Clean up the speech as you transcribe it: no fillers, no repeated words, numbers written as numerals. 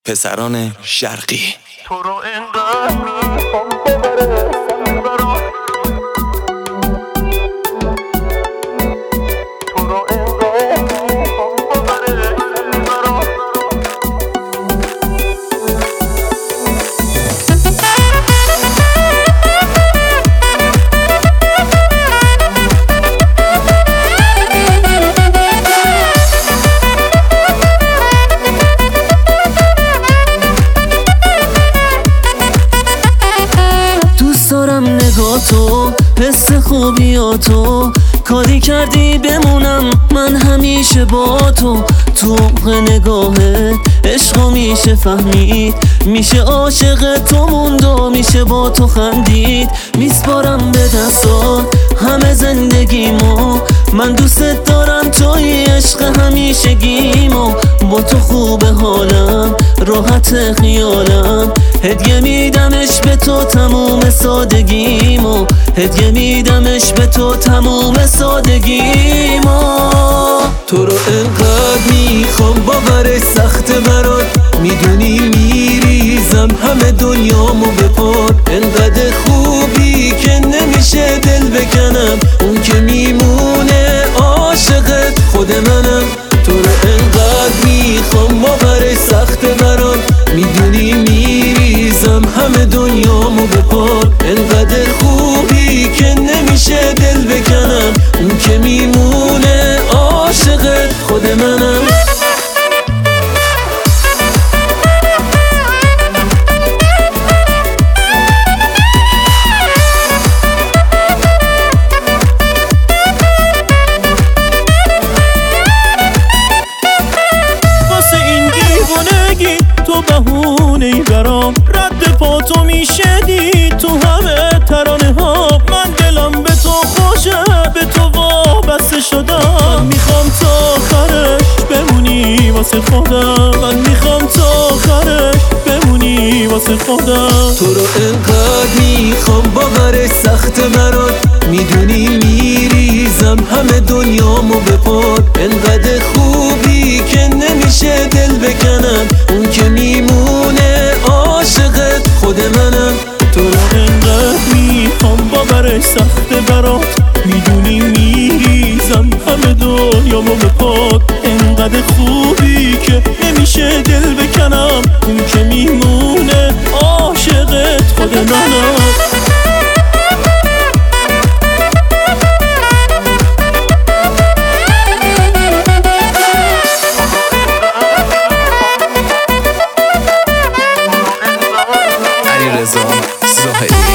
پسران شرقی. تو رو انقدر میخوام ببرسم برات، تو رو انقدر میخوام ببرسم برات. تو حس خوبیاتو کاری کردی بمونم من همیشه با تو. تو نگاهه عشقو میشه فهمید، میشه عاشق تو موند و میشه با تو خندید. میسپارم به دستات همه زندگیمو، من دوست دارم توی عشق همیشگیمو. با تو خوبه حالم راحت خیالم، هدیه میدمش به تو تموم سادگیمو، هدیه میدمش به تو تموم سادگیمو. تو رو انقدر میخوام باورش سخته برات، میدونی میریزم همه دنیامو به پات. انقدر خوبی که نمیشه دل بکنم، اون که میمونه عاشقت خود منم. تو رو انقدر میخوام باورش سخته برات، میدونی میریزم همه دنیامو به پات. انقدر خوبی که نمیشه دل بکنم، اون که میمونه عاشقت خود منم. تو بهونه ای برام، رد پاتو میشه دید تو همه ترانه ها. من دلم به تو خوشه، به تو وابسته شدم. میخوام تا آخرش بمونی واسه خودم، من میخوام تا آخرش بمونی واسه خودم. تو رو انقدر میخوام باورش سخته برات، میدونی میریزم همه دنیامو به پات. انقدر خوبی که نمیشه دل بکنم، اون که میمونه عاشقت خود منم. تو رو انقدر میخوام باورش سخته برات، میدونی میریزم همه دنیامو به پات. انقدر خوبی که نمیشه دل بکنم، اون که میمونه عاشقت خود منم. علیرضا زاهدی.